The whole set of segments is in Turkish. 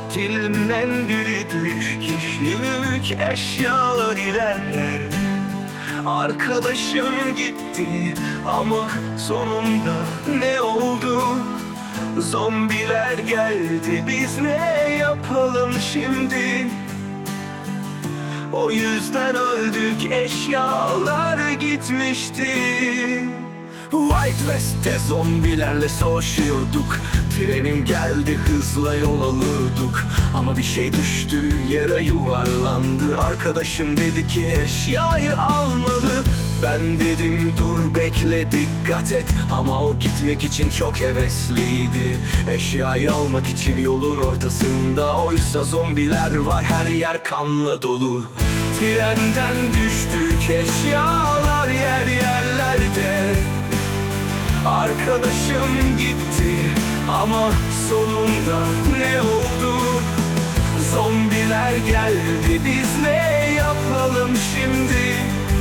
Dilinden biridir kişilik eşyalar ilerler. Arkadaşım gitti ama sonunda ne oldu? Zombiler geldi, biz ne yapalım şimdi? O yüzden öldük, eşyalar gitmişti. White West'te zombilerle savaşıyorduk. Trenim geldi, hızla yol alırdık. Ama bir şey düştü, yere yuvarlandı. Arkadaşım dedi ki eşyayı almalı. Ben dedim dur bekle, dikkat et. Ama o gitmek için çok hevesliydi. Eşyayı almak için yolun ortasında. Oysa zombiler var, her yer kanla dolu. Trenden düştük, eşyalar yer yerlerde. Arkadaşım gitti ama sonunda ne oldu? Zombiler geldi, biz ne yapalım şimdi?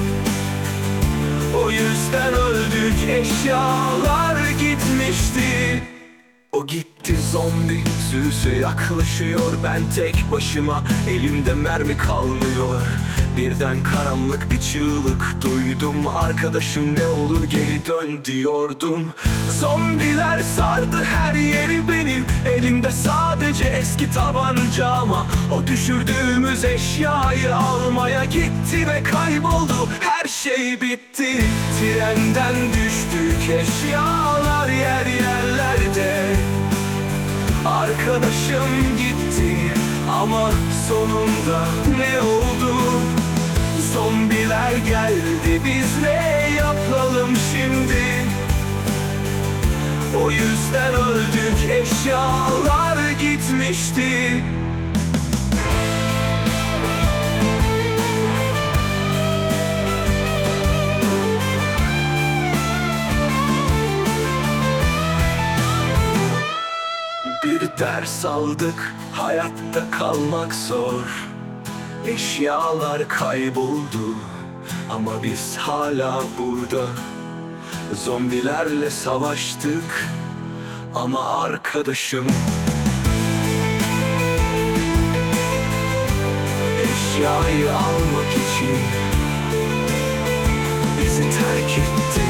O yüzden öldük, eşyalar gitmişti. O gitti, zombi sürüsü yaklaşıyor. Ben tek başıma, elimde mermi kalmıyor. Birden karanlık bir çığlık duydum. Arkadaşım ne olur geri dön diyordum. Zombiler sardı her yeri benim. Elimde sadece eski tabanca ama o düşürdüğümüz eşyayı almaya gitti ve kayboldu. Her şey bitti. Trenden düştük, eşyalar yer yerlerde. Arkadaşım gitti ama sonunda ne oldu? Zombiler geldi, biz ne yapalım şimdi? O yüzden öldük, eşyalar gitmişti. Bir ders aldık, hayatta kalmak zor. Eşyalar kayboldu ama biz hala burada. Zombilerle savaştık ama arkadaşım eşyayı almak için bizi terk etti.